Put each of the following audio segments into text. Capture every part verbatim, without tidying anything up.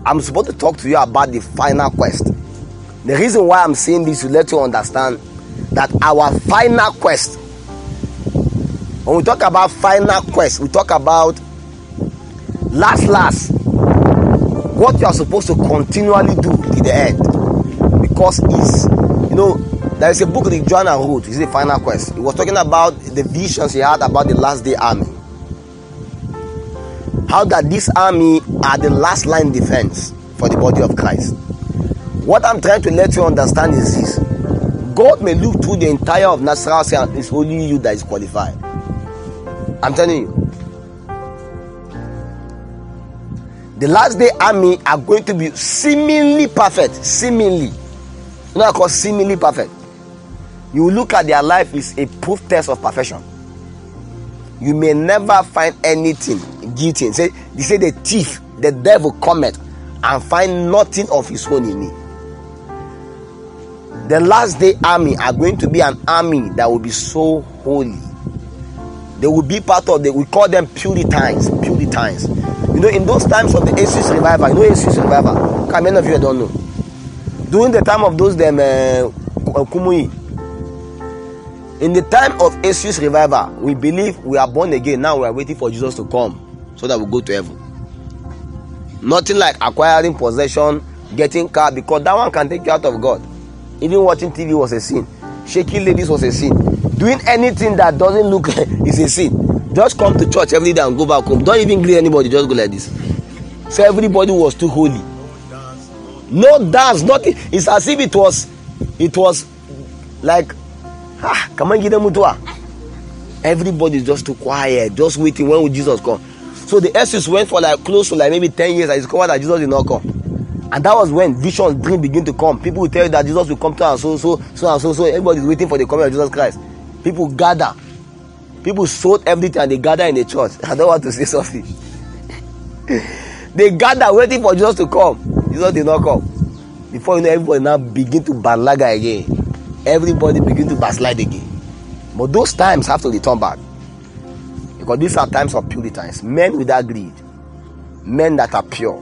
I'm supposed to talk to you about the final quest. The reason why I'm saying this to let you understand that our final quest, when we talk about final quest, we talk about last last what you are supposed to continually do to the end. Because it's, you know, there is a book that Joanna wrote, it's the final quest. It was talking about the visions he had about the last day army. How that this army are the last line defense for the body of Christ. What I'm trying to let you understand is this: God may look through the entire of Nazareth say it's only you that is qualified. I'm telling you. The last day army are going to be seemingly perfect. Seemingly. You know what I call seemingly perfect? You look at their life is a proof test of perfection. You may never find anything guilty. Say, they say the thief, the devil cometh and find nothing of his own in me. The last day army are going to be an army that will be so holy. They will be part of the, we call them Puritans. Puritans. You know, in those times of the Asus revival, you know Asus revival? How many of you don't know? During the time of those them uh, Kumui, in the time of Asus revival, we believe we are born again. Now we are waiting for Jesus to come so that we go to heaven. Nothing like acquiring possession, getting car, because that one can take you out of God. Even watching T V was a sin. Shaking ladies was a sin. Doing anything that doesn't look like is a sin. Just come to church every day and go back home. Don't even greet anybody. Just go like this. So everybody was too holy. No dance, nothing. It's as if it was, it was like, ah, come on, give them mutua. Everybody is just too quiet, just waiting. When will Jesus come? So the Asus went for like close to like maybe ten years. I discovered that Jesus did not come. And that was when visions, dreams begin to come. People will tell you that Jesus will come to and so, so, so and so, so. Everybody is waiting for the coming of Jesus Christ. People gather. People sold everything and they gather in the church. I don't want to say something. They gather waiting for Jesus to come. Jesus did not come. Before you know, everybody now begin to balaga again. Everybody begin to backslide again. But those times have to return back. Because these are times of Puritans. Men without greed. Men that are pure.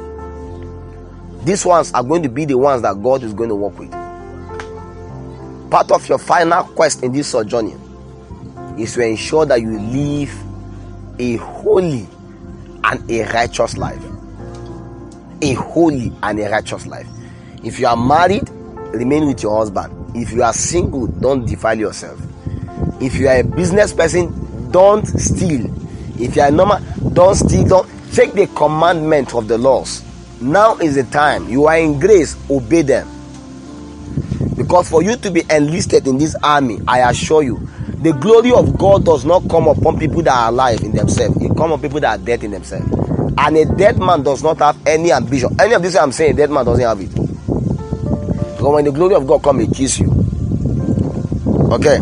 These ones are going to be the ones that God is going to work with. Part of your final quest in this sojourning is to ensure that you live a holy and a righteous life. A holy and a righteous life. If you are married, remain with your husband. If you are single, don't defile yourself. If you are a business person, don't steal. If you are normal, don't steal. Don't take the commandment of the laws. Now is the time. You are in grace, obey them. Because for you to be enlisted in this army, I assure you, the glory of God does not come upon people that are alive in themselves. It comes upon people that are dead in themselves. And a dead man does not have any ambition. Any of this I'm saying, a dead man doesn't have it. Because when the glory of God comes, it kills you. Okay.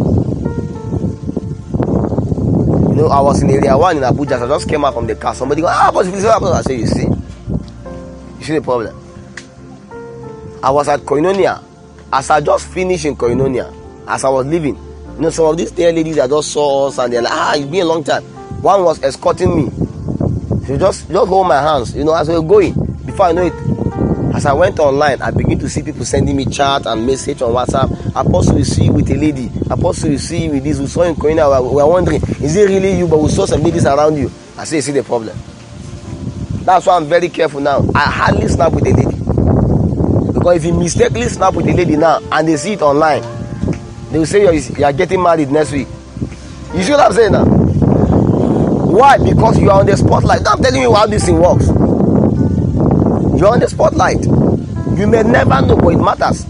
You know, I was in area one in Abuja. So I just came out from the car. Somebody goes, ah, but if I say, you see. You see the problem? I was at Koinonia. As I just finished in Koinonia, as I was leaving, you know, some of these dear ladies that just saw us and they're like, ah, it's been a long time. One was escorting me. She just, just hold my hands, you know, as we were going. Before I know it, as I went online, I began to see people sending me chat and message on WhatsApp. Apostle, we see you with a lady. Apostle, we see you with this. We saw in Koinonia. We were wondering, is it really you? But we saw some ladies around you. I say, you see the problem. That's why I'm very careful now. I hardly snap with a lady. Because if you mistakenly snap with a lady now and they see it online, they will say you're, you are getting married next week. You see what I'm saying now? Why? Because you are on the spotlight. Now I'm telling you how this thing works. You are on the spotlight. You may never know, but it matters.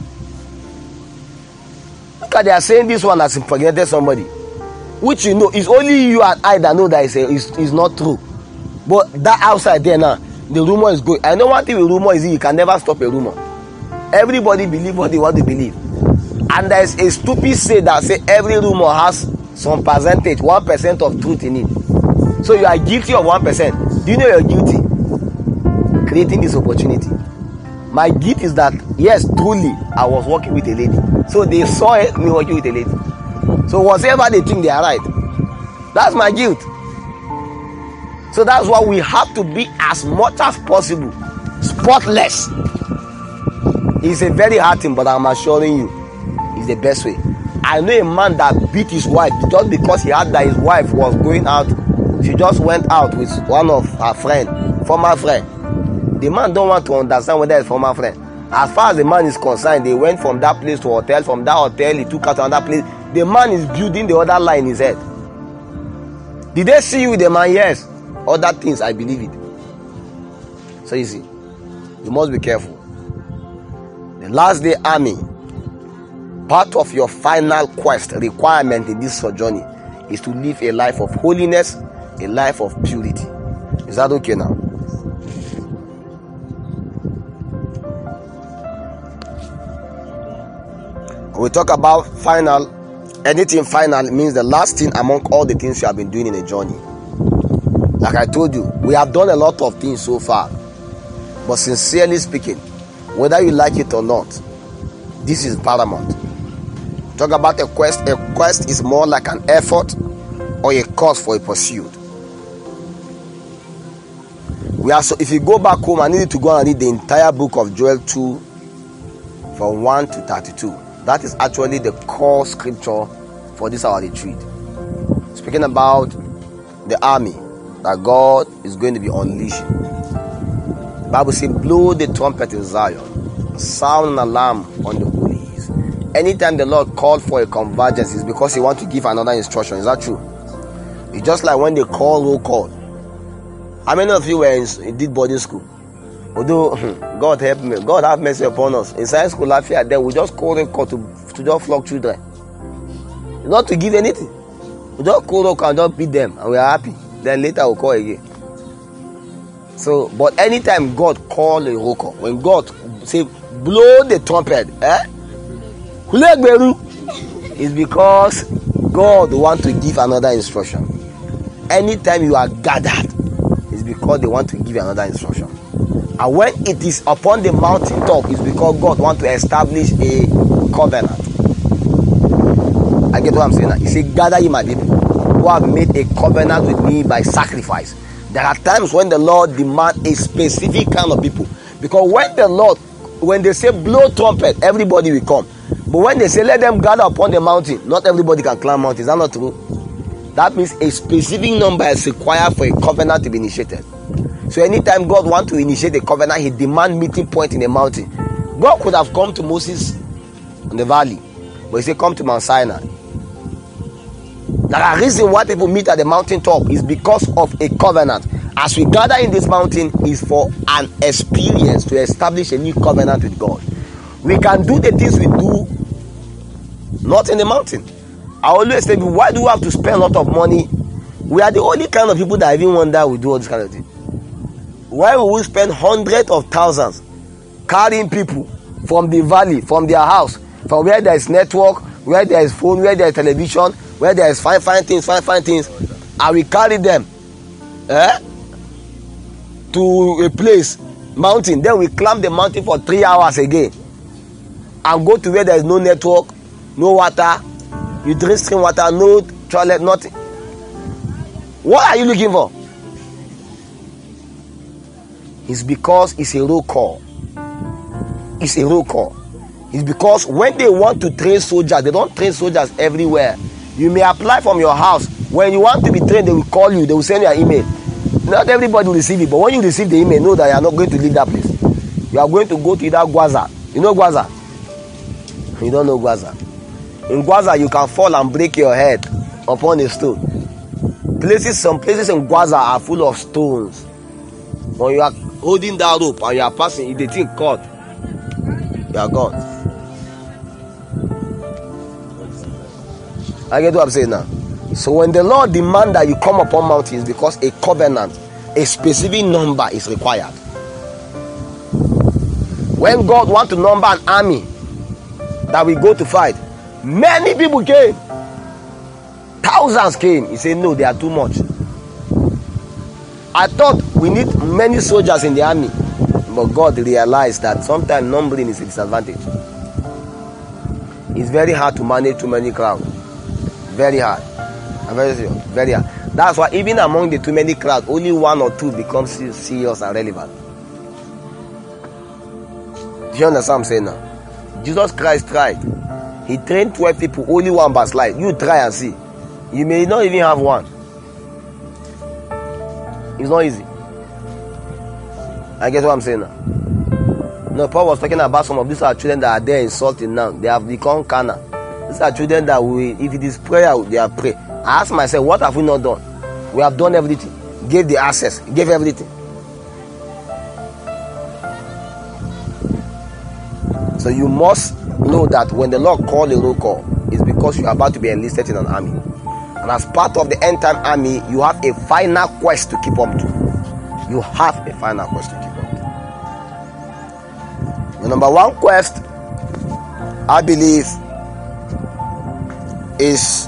Look at they are saying this one has impregnated somebody, which you know is only you and I that know that is is is not true. But that outside there now, the rumor is going. I know one thing with rumor is you can never stop a rumor. Everybody believe what they want to believe. And there is a stupid say that say every rumor has some percentage, one percent of truth in it. So you are guilty of one percent. Do you know you're guilty? Creating this opportunity. My guilt is that, yes, truly, I was working with a lady. So they saw me working with a lady. So whatever they think they are right. That's my guilt. So that's why we have to be as much as possible spotless. It's a very hard thing, but I'm assuring you, it's the best way. I know a man that beat his wife just because he had that his wife was going out. She just went out with one of her friend, former friend. The man don't want to understand whether it's former friend. As far as the man is concerned, they went from that place to hotel. From that hotel, he took her to another place. The man is building the other lie in his head. Did they see you with the man? Yes. Other things, I believe it. So you see, you must be careful. The last day army, part of your final quest requirement in this sojourning is to live a life of holiness, a life of purity. Is that okay now? We talk about final. Anything final means the last thing among all the things you have been doing in a journey. Like I told you, we have done a lot of things so far, but sincerely speaking, whether you like it or not, this is paramount. Talk about a quest. A quest is more like an effort or a cause for a pursuit. We are so. If you go back home, I need you to go and read the entire book of Joel two, from one to thirty-two. That is actually the core scripture for this our retreat. Speaking about the army that God is going to be unleashing. The Bible says, blow the trumpet in Zion, sound an alarm on the holy. Anytime the Lord called for a convergence, it's because he wants to give another instruction. Is that true? It's just like when they call roll call. How many of you were in, did boarding school? Although God help me, God have mercy upon us. In science school last year, then we just call roll call to, to just flog children. It's not to give anything. We just call roll call and just beat them, and we are happy. Then later we'll call again. So, but anytime God call a roll call, when God say blow the trumpet, eh? It's because God want to give another instruction. Anytime you are gathered, it's because they want to give you another instruction. And when it is upon the mountain top, it's because God want to establish a covenant. I get what I'm saying now. He said, gather ye my people who have made a covenant with me by sacrifice. There are times when the Lord demands a specific kind of people. Because when the Lord, when they say blow trumpet, everybody will come. But when they say let them gather upon the mountain, not everybody can climb mountains. Is that not true? That means a specific number is required for a covenant to be initiated. So anytime God wants to initiate a covenant, he demands meeting point in a mountain. God could have come to Moses in the valley, but he said come to Mount Sinai. The reason why people meet at the mountain top is because of a covenant. As we gather in this mountain is for an experience to establish a new covenant with God. We can do the things we do not in the mountain. I always say, why do we have to spend a lot of money? We are the only kind of people that even wonder we do all this kind of thing. Why will we spend hundreds of thousands carrying people from the valley, from their house, from where there is network, where there is phone, where there is television, where there is fine, fine things, fine, fine things, and we carry them eh, to a place, mountain. Then we climb the mountain for three hours again and go to where there is no network, no water, you drink stream water, no toilet, nothing. What are you looking for? It's because it's a roll call. It's a roll call. It's because when they want to train soldiers, they don't train soldiers everywhere. You may apply from your house. When you want to be trained, they will call you. They will send you an email. Not everybody will receive it, but when you receive the email, know that you are not going to leave that place. You are going to go to that Gwaza. You know Gwaza? You don't know Gwaza. In Gwaza, you can fall and break your head upon a stone. Places, some places in Gwaza are full of stones. When you are holding that rope and you are passing, if the thing caught, you are gone. I get what I'm saying now. So when the Lord demands that you come upon mountains, because a covenant, a specific number is required. When God wants to number an army that we go to fight, many people came. Thousands came. He said, no, they are too much. I thought we need many soldiers in the army. But God realized that sometimes numbering is a disadvantage. It's very hard to manage too many crowds. Very hard. I'm very serious. Very hard. That's why even among the too many crowds, only one or two become serious and relevant. You understand what I'm saying now? Jesus Christ tried. He trained twelve people, only one backslide. You try and see. You may not even have one. It's not easy. I guess what I'm saying now. No, Paul was talking about some of these are children that are there insulting now. They have become carnal. These are children that we, if it is prayer, they are pray. I ask myself, what have we not done? We have done everything. Gave the access. Gave everything. So you must know that when the Lord called a roll call, it's because you are about to be enlisted in an army. And as part of the end time army, you have a final quest to keep up to. You have a final quest to keep up to. The number one quest, I believe, is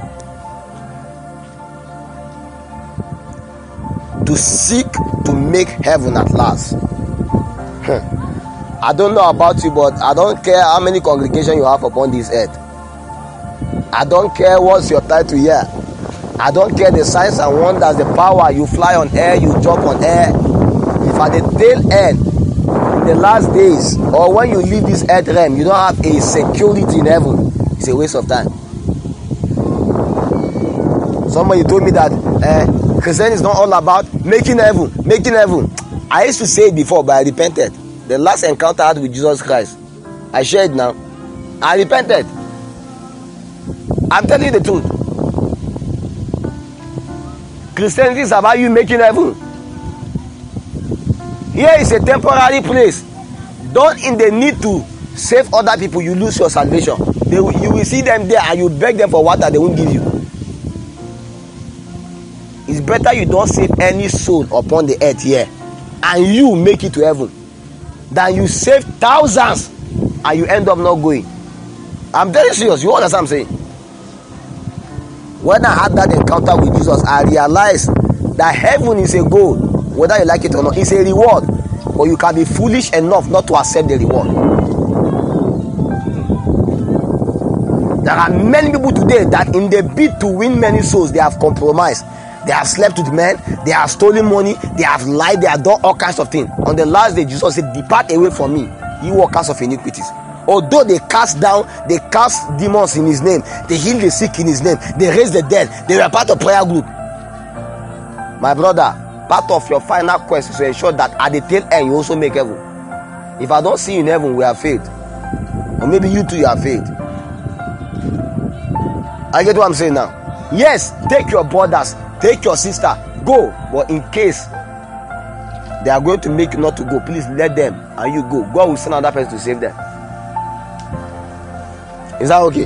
to seek to make heaven at last. I don't know about you, but I don't care how many congregations you have upon this earth. I don't care what's your title here. I don't care the signs and wonders, the power. You fly on air, you jump on air. If at the tail end, in the last days, or when you leave this earth realm, you don't have a security in heaven, it's a waste of time. Somebody told me that uh, Christianity is not all about making heaven, making heaven. I used to say it before, but I repented. The last encounter I had with Jesus Christ, I shared now. I repented. I'm telling you the truth. Christianity is about you making heaven. Here is a temporary place. Don't in the need to save other people, you lose your salvation. They will, you will see them there and you beg them for water, they won't give you. It's better you don't save any soul upon the earth here and you make it to heaven than you save thousands and you end up not going. I'm very serious. You understand what I'm saying? When I had that encounter with Jesus, I realized that heaven is a goal, whether you like it or not. It's a reward, but you can be foolish enough not to accept the reward. There are many people today that in the bid to win many souls, they have compromised. They have slept with men, they have stolen money, they have lied, they have done all kinds of things. On the last day, Jesus said, "Depart away from me, you workers of iniquities." Although they cast down, they cast demons in his name, they heal the sick in his name, they raise the dead, they were part of prayer group. My brother, part of your final quest is to ensure that at the tail end you also make heaven. If I don't see you in heaven, we have failed. Or maybe you too, you have failed. I get what I'm saying now. Yes, take your brothers, take your sister, go. But in case they are going to make you not to go, please let them and you go. God will send another person to save them. Is that okay?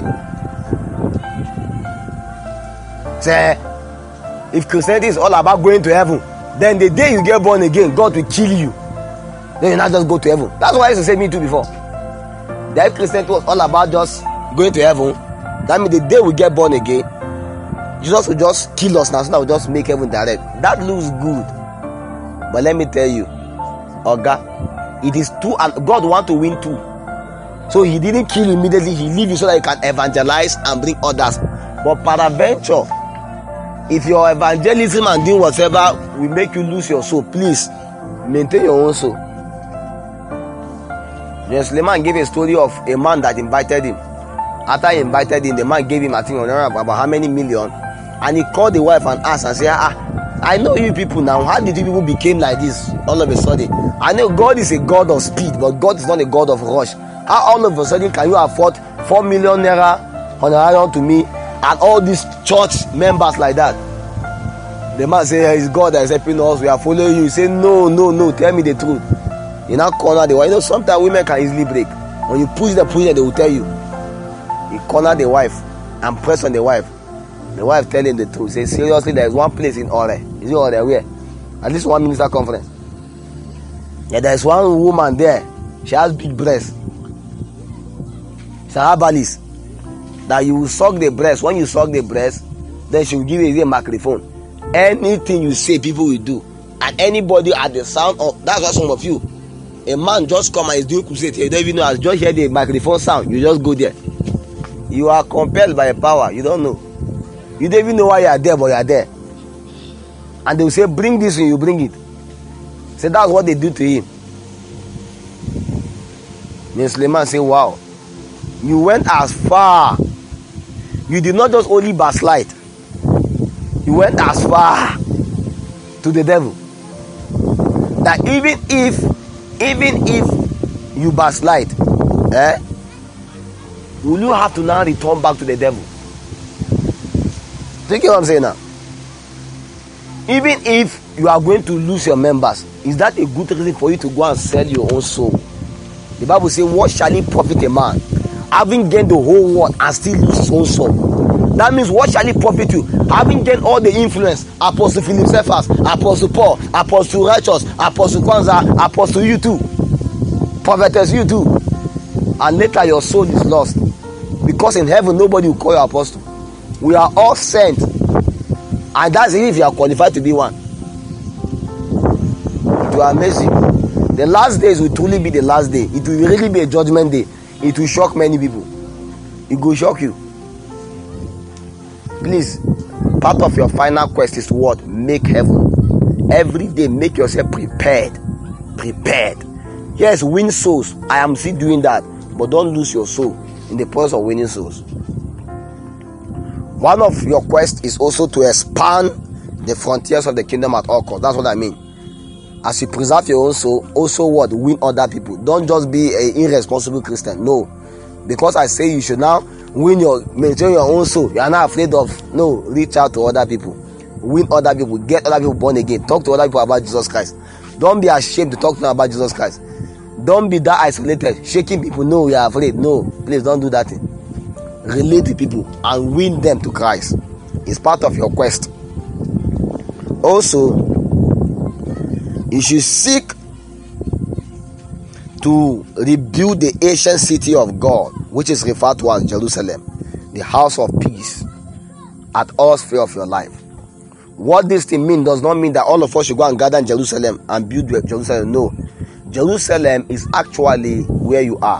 Say, if Christianity is all about going to heaven, then the day you get born again, God will kill you. Then you not just go to heaven. That's why I used to say me too before. That Christianity was all about just going to heaven. That means the day we get born again, Jesus will just kill us now, so that we just make heaven direct. That looks good. But let me tell you, Oga, it is two, and God wants to win two. So he didn't kill you immediately, he leave you so that you can evangelize and bring others. But peradventure, if your evangelism and doing whatever will make you lose your soul, please maintain your own soul. Yes, Suleiman gave a story of a man that invited him. After he invited him, the man gave him, I think, about how many million. And he called the wife and asked and said, ah, I know you people now. How did you people become like this all of a sudden? I know God is a God of speed, but God is not a God of rush. How all of a sudden can you afford four million naira honorarium to me and all these church members like that? The man say, yeah, it's God that is helping us. We are following you. He say, no, no, no. Tell me the truth. You now corner the wife. You know, sometimes women can easily break. When you push the push, they will tell you. He corner the wife and press on the wife. The wife tell him the truth. Say, seriously, there is one place in Ore. Is it Ore? Where? At least one minister conference. Yeah, there is one woman there. She has big breasts. She's a herbalist. That you will suck the breast. When you suck the breast, then she will give you a microphone. Anything you say, people will do. And anybody at the sound of, that's what some of you. A man just come and is doing crusade. You don't even know. I just hear the microphone sound. You just go there. You are compelled by a power. You don't know. You don't even know why you are there, but you are there. And they will say, bring this and you bring it. So that's what they do to him. Then Suleiman said, wow, you went as far. You did not just only backslide. You went as far to the devil. That even if, even if you backslide, eh, will you have to now return back to the devil? Think what I'm saying now? Even if you are going to lose your members, is that a good reason for you to go and sell your own soul? The Bible says, what shall it profit a man, having gained the whole world and still lose his own soul? That means, what shall it profit you, having gained all the influence? Apostle Philip Cephas, Apostle Paul, Apostle Righteous, Apostle Kwanzaa, Apostle you too, Prophetess you too, and later your soul is lost. Because in heaven nobody will call you apostle. We are all sent, and that's if you are qualified to be one. It will amaze you. The last days will truly be the last day. It will really be a judgment day. It will shock many people. It will shock you. Please, part of your final quest is what? Make heaven. Every day, make yourself prepared. Prepared. Yes, win souls. I am still doing that. But don't lose your soul in the process of winning souls. One of your quests is also to expand the frontiers of the kingdom at all costs. That's what I mean. As you preserve your own soul, also what? Win other people. Don't just be an irresponsible Christian. No. Because I say you should now win your, maintain your own soul. You are not afraid of, no, reach out to other people. Win other people. Get other people born again. Talk to other people about Jesus Christ. Don't be ashamed to talk to them about Jesus Christ. Don't be that isolated, shaking people. No, you are afraid. No, please don't do that thing. Relate to people and win them to Christ. It's part of your quest. Also, you should seek to rebuild the ancient city of God, which is referred to as Jerusalem, the house of peace, at all sphere of your life. What this thing means does not mean that all of us should go and gather in Jerusalem and build Jerusalem. No. Jerusalem is actually where you are.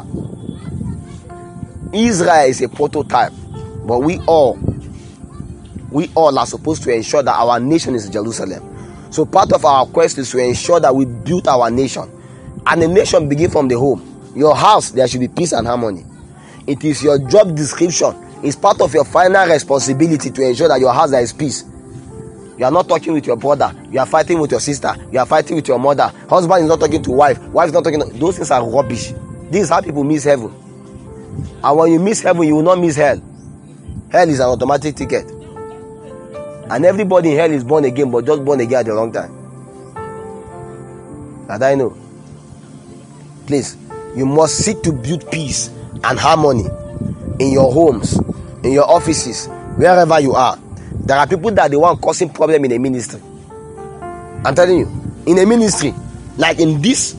Israel is a prototype, but we all, we all are supposed to ensure that our nation is Jerusalem. So part of our quest is to ensure that we build our nation. And the nation begins from the home. Your house, there should be peace and harmony. It is your job description. It's part of your final responsibility to ensure that your house there is peace. You are not talking with your brother. You are fighting with your sister. You are fighting with your mother. Husband is not talking to wife. Wife is not talking to... Those things are rubbish. This is how people miss heaven. And when you miss heaven, you will not miss hell. Hell is an automatic ticket. And everybody in hell is born again, but just born again at the wrong time. And I know. Please, you must seek to build peace and harmony in your homes, in your offices, wherever you are. There are people that they want causing problem in a ministry. I'm telling you, in a ministry, like in this,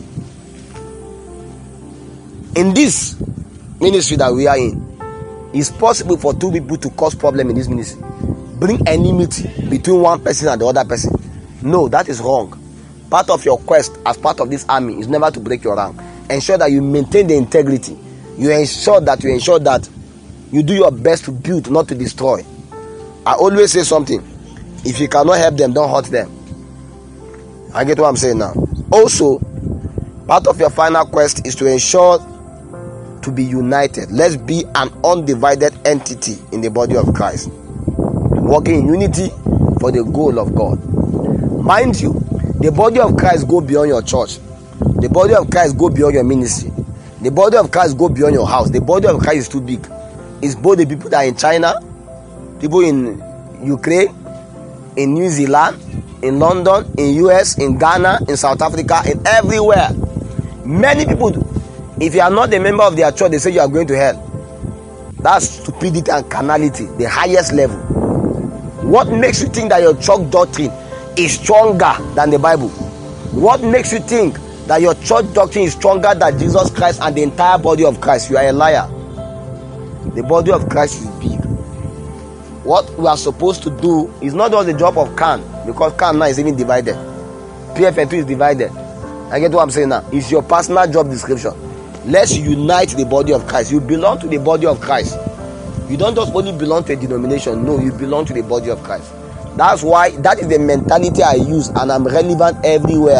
in this ministry that we are in, it's possible for two people to cause problem in this ministry. Bring enmity between one person and the other person. No, that is wrong. Part of your quest as part of this army is never to break your rank. Ensure that you maintain the integrity. You ensure that you ensure that you do your best to build, not to destroy. I always say something. If you cannot help them, don't hurt them. I get what I'm saying now. Also, part of your final quest is to ensure to be united. Let's be an undivided entity in the body of Christ, working in unity for the goal of God. Mind you, the body of Christ go beyond your church. The body of Christ go beyond your ministry. The body of Christ go beyond your house. The body of Christ is too big. It's both the people that are in China, people in Ukraine, in New Zealand, in London, in U S, in Ghana, in South Africa, in everywhere. Many people, if you are not a member of their church, they say you are going to hell. That's stupidity and carnality, the highest level. What makes you think that your church doctrine is stronger than the Bible? What makes you think that your church doctrine is stronger than Jesus Christ and the entire body of Christ? You are a liar. The body of Christ is big. What we are supposed to do is not just the job of Can, because Can now is even divided. P F N two is divided. I get what I'm saying now. It's your personal job description. Let's unite the body of Christ. You belong to the body of Christ. You don't just only belong to a denomination. No, you belong to the body of Christ. That's why, that is the mentality I use, and I'm relevant everywhere.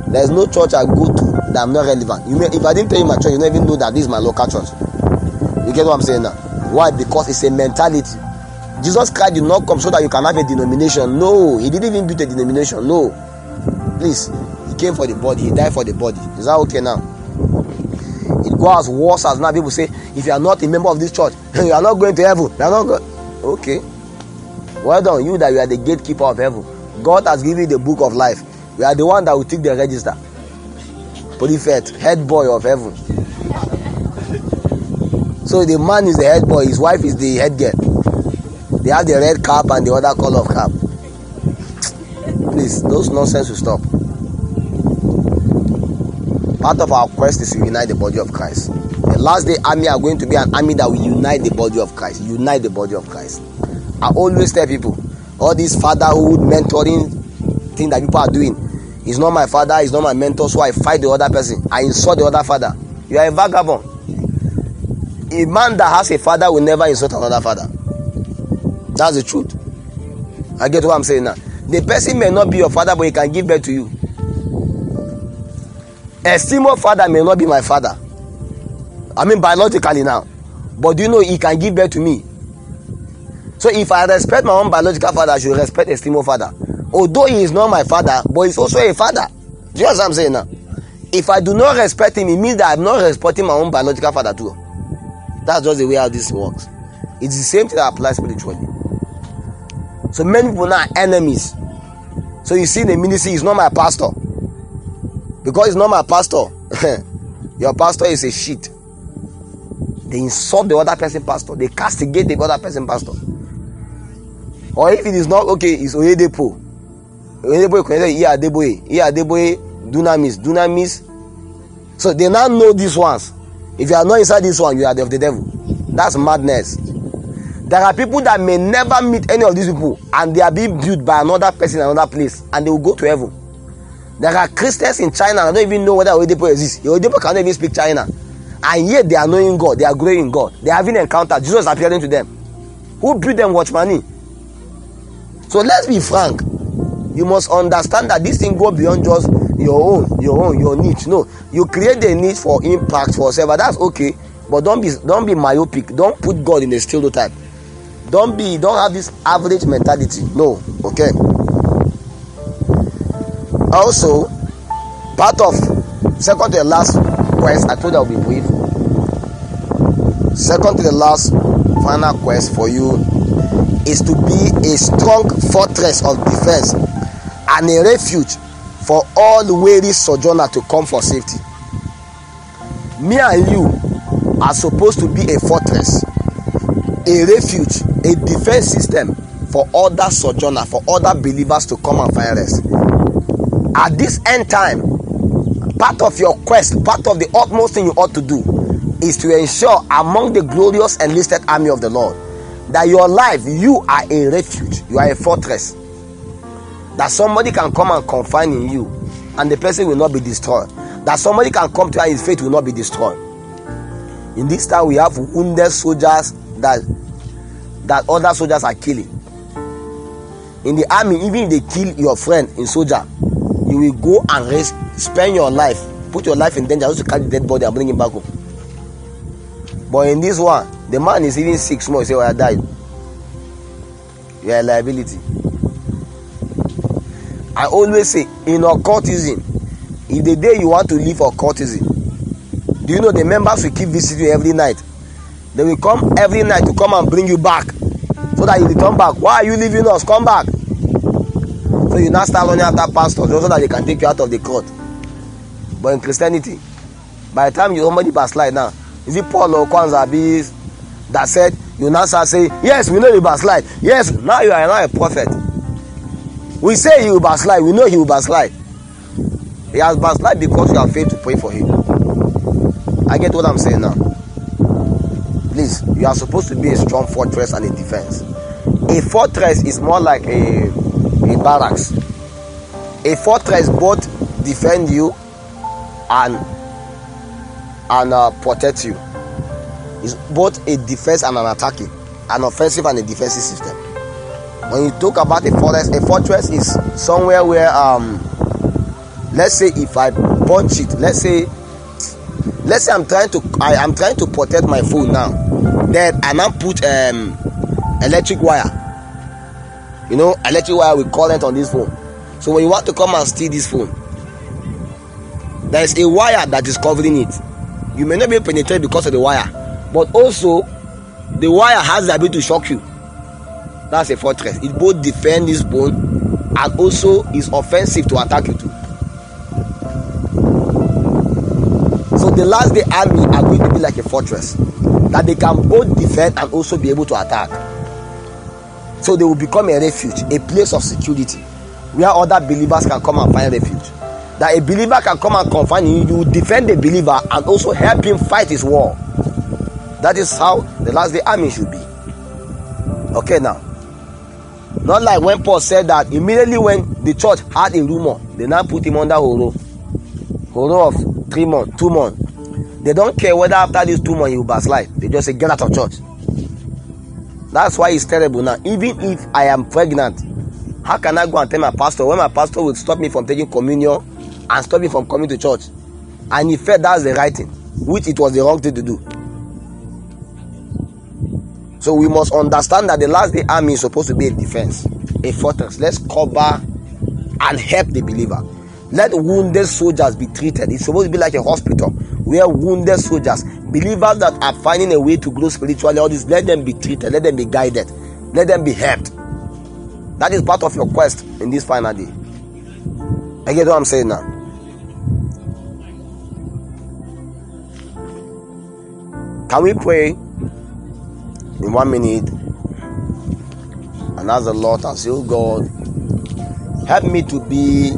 There's no church I go to that I'm not relevant. You may, if I didn't tell you my church, you don't even know that this is my local church. You get what I'm saying now? Why? Because it's a mentality. Jesus Christ did not come so that you can have a denomination. No, he didn't even build a denomination. No. Please, he came for the body, he died for the body. Is that okay now? It goes as worse as now people say, if you are not a member of this church, you are not going to heaven. You are not going. Okay. Well done, you that you are the gatekeeper of heaven. God has given you the book of life. You are the one that will take the register. Prefect, head boy of heaven. So the man is the head boy, his wife is the head girl. They have the red cap and the other color of cap. Please, those nonsense will stop. Part of our quest is to unite the body of Christ. The last day army are going to be an army that will unite the body of Christ. Unite the body of Christ. I always tell people, all this fatherhood, mentoring thing that people are doing, he's not my father, he's not my mentor, so I fight the other person. I insult the other father. You are a vagabond. A man that has a father will never insult another father. That's the truth. I get what I'm saying now. The person may not be your father, but he can give birth to you. A esteemed father may not be my father. I mean biologically now. But do you know he can give birth to me? So if I respect my own biological father, I should respect a esteemed father. Although he is not my father, but he's also a father. Do you know what I'm saying now? If I do not respect him, it means that I'm not respecting my own biological father too. That's just the way how this works. It's the same thing that applies spiritually. So many people now are enemies. So you see in the ministry, he's not my pastor. Because he's not my pastor, your pastor is a shit. They insult the other person pastor. They castigate the other person pastor. Or if it is not okay, it's Oyedepo. Oyedepo connected here Adeboye. Here Adeboye, Dunamis. Dunamis. So they now know these ones. If you are not inside this one, you are of the devil. That's madness. There are people that may never meet any of these people, and they are being built by another person in another place, and they will go to heaven. There are Christians in China that don't even know whether Oyedepo exists. Oyedepo cannot even speak China. And yet they are knowing God, they are growing in God. They are having encounter. Jesus is appearing to them. Who built them watchmani? So let's be frank. You must understand that this thing goes beyond just your own, your own, your niche. No, you create the need for impact for yourself. That's okay, but don't be don't be myopic. Don't put God in a stereotype. Don't be don't have this average mentality. No, okay. Also, part of second to the last quest, I told you I'll be brief. Second to the last final quest for you is to be a strong fortress of defense and a refuge for all weary sojourners to come for safety. Me and you are supposed to be a fortress, a refuge, a defense system for other sojourners, for other believers to come and find rest. At this end time, part of your quest, part of the utmost thing you ought to do is to ensure among the glorious enlisted army of the Lord that your life, you are a refuge, you are a fortress, that somebody can come and confine in you and the person will not be destroyed, that somebody can come to you and his faith will not be destroyed. In this time we have wounded soldiers that that other soldiers are killing. In the army, even if they kill your friend in soldier, you will go and risk, spend your life, put your life in danger just to carry the dead body and bring him back home. But in this one, the man is even sick small, he say, oh, I died. You are a liability. I always say, in occultism, if the day you want to leave occultism, do you know the members will keep visiting you every night? They will come every night to come and bring you back, so that you return back. Why are you leaving us? Come back. So you now start running after pastors so that they can take you out of the court. But in Christianity, by the time you somebody backslide now, is it Paul or Kwanzaa that said, you now start saying, yes, we know you backslide. Yes, now you are now a prophet. We say he will backslide. We know he will backslide. He has backslide because you have failed to pray for him. I get what I'm saying now. Please, you are supposed to be a strong fortress and a defense. A fortress is more like a, a barracks. A fortress both defend you and and uh, protect you. It's both a defense and an attacking, an offensive and a defensive system. When you talk about a fortress, a fortress is somewhere where um let's say if I punch it, let's say let's say I'm trying to I am trying to protect my phone now, then I now put um electric wire, you know, electric wire with current on this phone. So when you want to come and steal this phone, there is a wire that is covering it. You may not be penetrated because of the wire, but also the wire has the ability to shock you. That's a fortress. It both defends this phone and also is offensive to attack you too. So the last day army are going to be like a fortress that they can both defend and also be able to attack. So they will become a refuge, a place of security where other believers can come and find refuge. That a believer can come and confine you, you defend the believer and also help him fight his war. That is how the last day army should be. Okay, now, not like when Paul said that immediately when the church had a rumor, they now put him under horo, horo of three months, two months. They don't care whether after these two months he will backslide. They just say get out of church. That's why it's terrible now. Even if I am pregnant, how can I go and tell my pastor when my pastor will stop me from taking communion and stop me from coming to church? And he felt that's the right thing, which it was the wrong thing to do. So we must understand that the last day army is supposed to be a defense, a fortress. Let's cover and help the believer. Let wounded soldiers be treated. It's supposed to be like a hospital where wounded soldiers, believers that are finding a way to grow spiritually, all this, let them be treated, let them be guided, let them be helped. That is part of your quest in this final day. I get what I'm saying now. Can we pray in one minute and ask the Lord and say, oh God, help me to be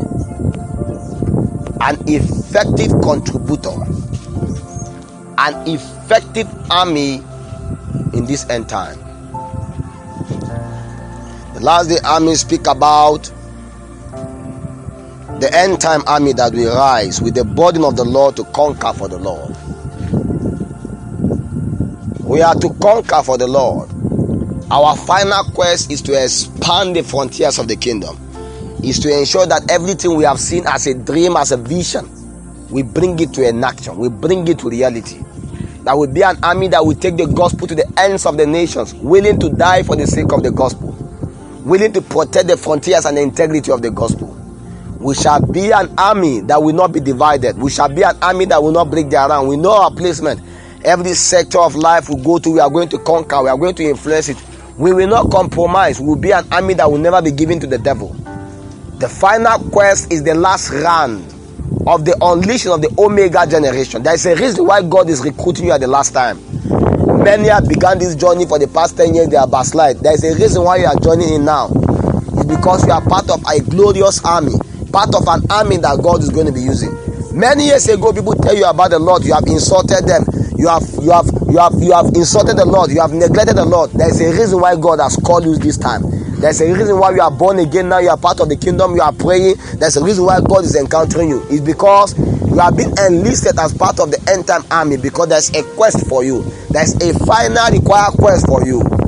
an effective contributor, an effective army in this end time. The last day army speak about the end time army that will rise with the burden of the Lord to conquer for the Lord. We are to conquer for the Lord. Our final quest is to expand the frontiers of the kingdom. Is to ensure that everything we have seen as a dream, as a vision, we bring it to an action. We bring it to reality. That will be an army that will take the gospel to the ends of the nations, willing to die for the sake of the gospel, willing to protect the frontiers and the integrity of the gospel. We shall be an army that will not be divided. We shall be an army that will not break their rank. We know our placement. Every sector of life we go to, we are going to conquer. We are going to influence it. We will not compromise. We will be an army that will never be given to the devil. The final quest is the last round of the unleashing of the Omega generation. There is a reason why God is recruiting you at the last time. Many have begun this journey for the past ten years. They are backslide. There is a reason why you are joining in now. It's because you are part of a glorious army, part of an army that God is going to be using. Many years ago, people tell you about the Lord. You have insulted them. You have, you have, you have, you have insulted the Lord. You have neglected the Lord. There is a reason why God has called you this time. There's a reason why you are born again now. You are part of the kingdom. You are praying. There's a reason why God is encountering you. It's because you have been enlisted as part of the end time army, because there's a quest for you. There's a final required quest for you.